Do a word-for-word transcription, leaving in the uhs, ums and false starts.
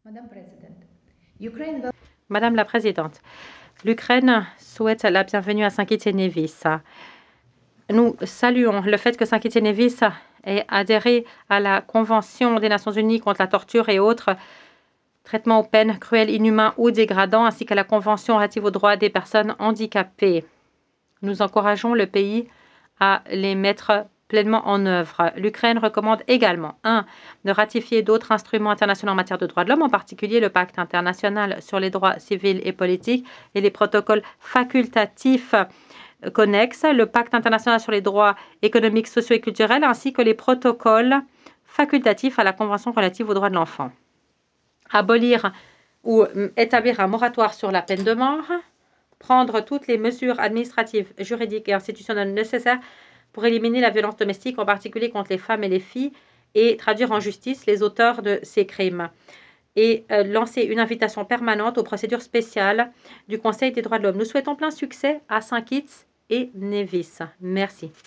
Madame President, Ukraine will Madame la Présidente, l'Ukraine souhaite la bienvenue à Saint-Kitts-et-Nevis. Nous saluons le fait que Saint-Kitts-et-Nevis ait adhéré à la Convention des Nations unies contre la torture et autres traitements aux peines cruels, inhumains ou dégradants, ainsi qu'à la Convention relative aux droits des personnes handicapées. Nous encourageons le pays à les mettre pleinement en œuvre. L'Ukraine recommande également un de ratifier d'autres instruments internationaux en matière de droits de l'homme, en particulier le Pacte international sur les droits civils et politiques et les protocoles facultatifs connexes, le Pacte international sur les droits économiques, sociaux et culturels, ainsi que les protocoles facultatifs à la Convention relative aux droits de l'enfant. Abolir ou établir un moratoire sur la peine de mort, prendre toutes les mesures administratives, juridiques et institutionnelles nécessaires pour éliminer la violence domestique, en particulier contre les femmes et les filles, et traduire en justice les auteurs de ces crimes. Et euh, lancer une invitation permanente aux procédures spéciales du Conseil des droits de l'homme. Nous souhaitons plein succès à Saint-Kitts et Nevis. Merci.